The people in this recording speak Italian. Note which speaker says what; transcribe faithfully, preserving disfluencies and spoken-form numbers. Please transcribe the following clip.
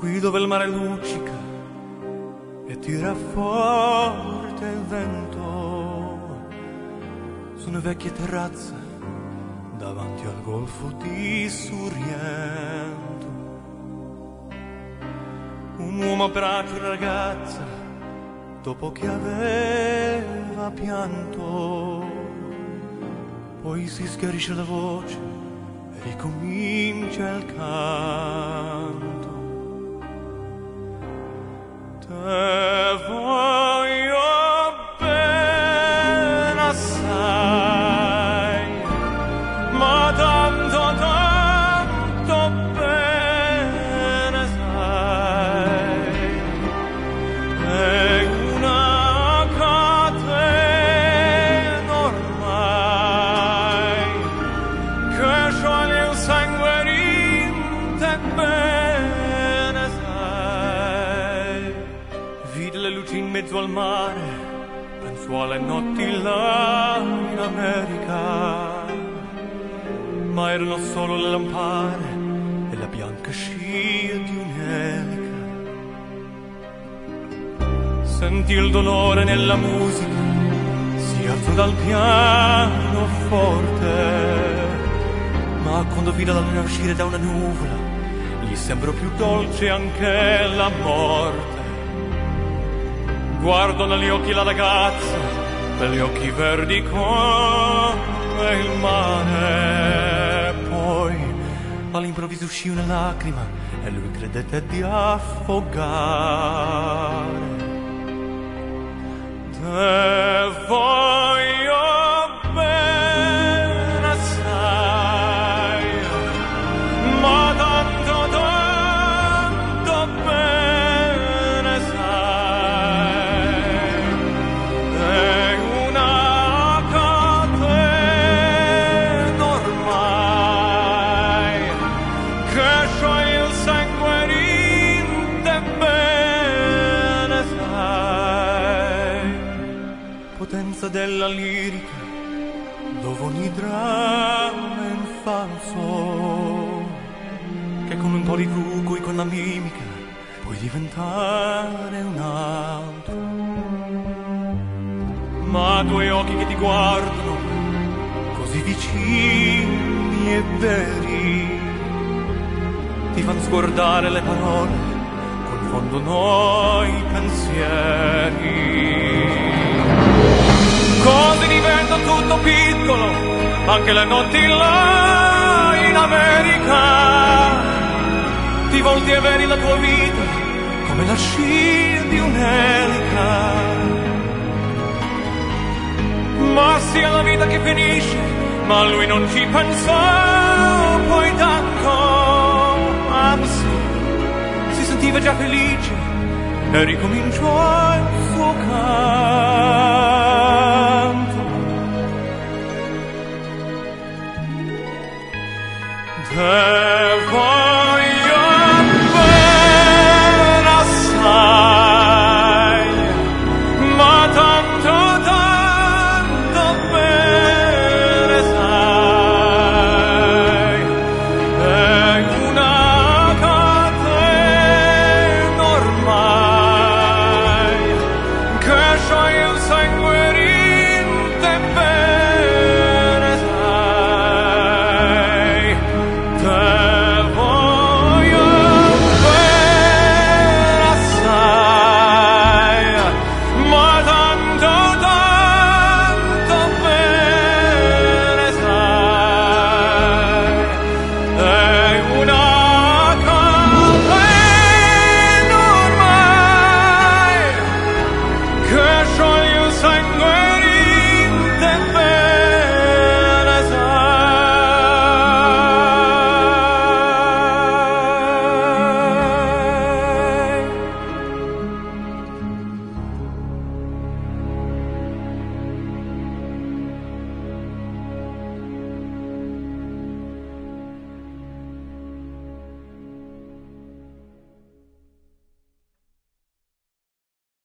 Speaker 1: qui dove il mare luccica e tira forte il vento, su una vecchia terrazza davanti al golfo di Sorrento. Un uomo abbraccia una ragazza dopo che aveva pianto, poi si schiarisce la voce e ricomincia il canto. Te voglio bene assai, ma tanto, tanto bene sai, è una catena ormai che scioglie il sangue in te bene sai. Vide le luci in mezzo al mare, pensò alle notti là in America, ma erano solo le lampare e la bianca scia di un'elica. Sentì il dolore nella musica, si alzò dal pianoforte, ma quando vide la luna uscire da una nuvola, gli sembrò più dolce anche la morte. Guardò negli occhi la ragazza, quegli occhi verdi come il mare. Poi all'improvviso uscì una lacrima e lui credette di affogare. Te voglio bene assai, ma tanto, tanto bene sai, è una catena ormai che scioglie il sangue in te bene sai. Potenza della lirica, dove ogni dramma è un falso, che con un po' di trucco e con la mimica puoi diventare un altro. Ma tuoi occhi che ti guardano così vicini e veri ti fanno scordare le parole, confondono i pensieri. Così diventa tutto piccolo, anche le notti là in America. Ti volti e vedi la tua vita come la scia di un'elica. Ma sia la vita che finisce, ma lui non ci pensò poi tanto. Anzi, si sentiva già felice e ricominciò il suo canto. Te